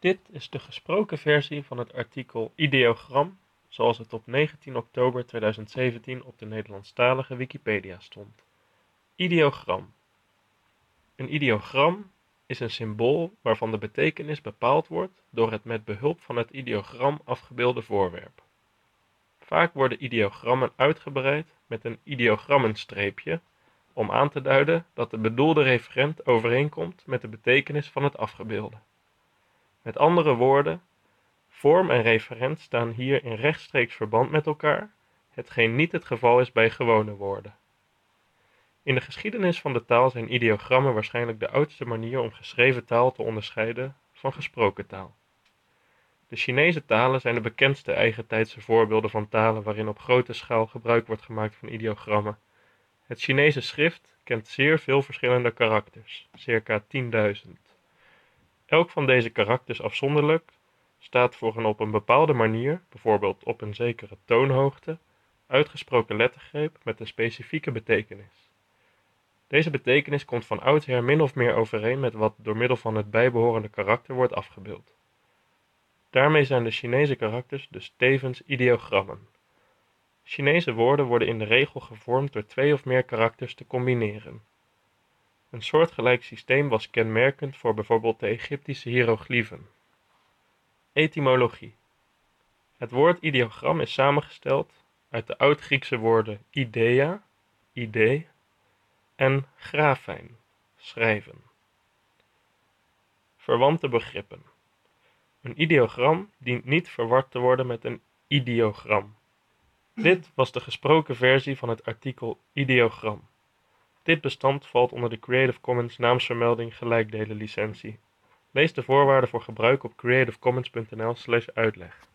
Dit is de gesproken versie van het artikel ideogram, zoals het op 19 oktober 2017 op de Nederlandstalige Wikipedia stond. Ideogram. Een ideogram is een symbool waarvan de betekenis bepaald wordt door het met behulp van het ideogram afgebeelde voorwerp. Vaak worden ideogrammen uitgebreid met een ideogrammenstreepje om aan te duiden dat de bedoelde referent overeenkomt met de betekenis van het afgebeelde. Met andere woorden, vorm en referent staan hier in rechtstreeks verband met elkaar, hetgeen niet het geval is bij gewone woorden. In de geschiedenis van de taal zijn ideogrammen waarschijnlijk de oudste manier om geschreven taal te onderscheiden van gesproken taal. De Chinese talen zijn de bekendste eigentijdse voorbeelden van talen waarin op grote schaal gebruik wordt gemaakt van ideogrammen. Het Chinese schrift kent zeer veel verschillende karakters, circa 10.000. Elk van deze karakters afzonderlijk staat voor een op een bepaalde manier, bijvoorbeeld op een zekere toonhoogte, uitgesproken lettergreep met een specifieke betekenis. Deze betekenis komt van oudsher min of meer overeen met wat door middel van het bijbehorende karakter wordt afgebeeld. Daarmee zijn de Chinese karakters dus tevens ideogrammen. Chinese woorden worden in de regel gevormd door 2 of meer karakters te combineren. Een soortgelijk systeem was kenmerkend voor bijvoorbeeld de Egyptische hiërogliefen. Etymologie. Het woord ideogram is samengesteld uit de Oud-Griekse woorden ideia, idee, en graphein, schrijven. Verwante begrippen. Een ideogram dient niet verward te worden met een ideogram. Dit was de gesproken versie van het artikel ideogram. Dit bestand valt onder de Creative Commons naamsvermelding gelijkdelen licentie. Lees de voorwaarden voor gebruik op creativecommons.nl/uitleg.